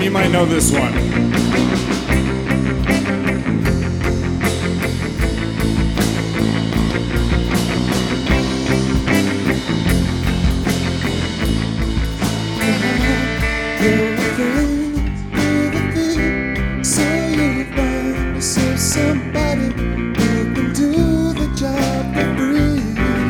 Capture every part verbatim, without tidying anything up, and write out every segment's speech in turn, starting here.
Tom, you might know this one. Somebody who can do the job for free.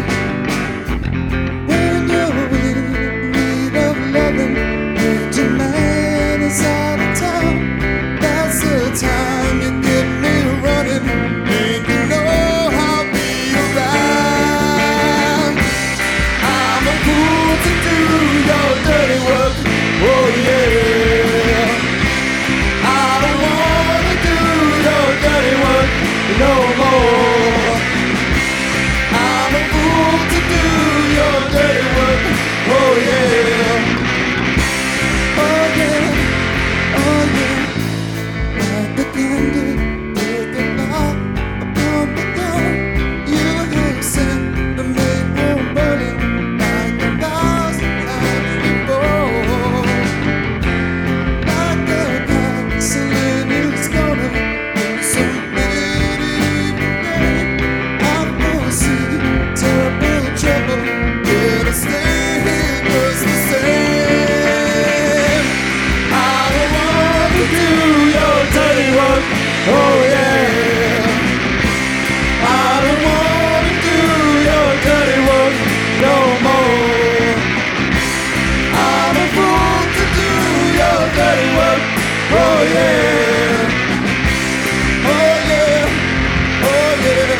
When you're in need of loving, and your man is out of town, that's the time you get me running, and you know I'll be around. I'm a fool to do your dirty work, oh yeah. I don't wanna do your dirty work no more. I'm a fool to do your dirty work, oh yeah. Oh yeah, oh yeah. Light the candle, put the light upon the door. You have set the main room burning like a thousand times before. Like a gasoline is gonna in some big evening. I foresee terrible trouble. Better stay here just the same. I don't want to do your dirty work, oh yeah. I don't want to do your dirty work no more. I'm a fool to do your dirty work, oh yeah. Oh yeah, oh yeah.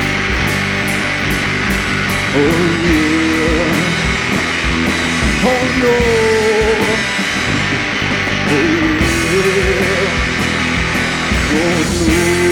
Oh yeah. Oh no. Oh yeah. Oh no.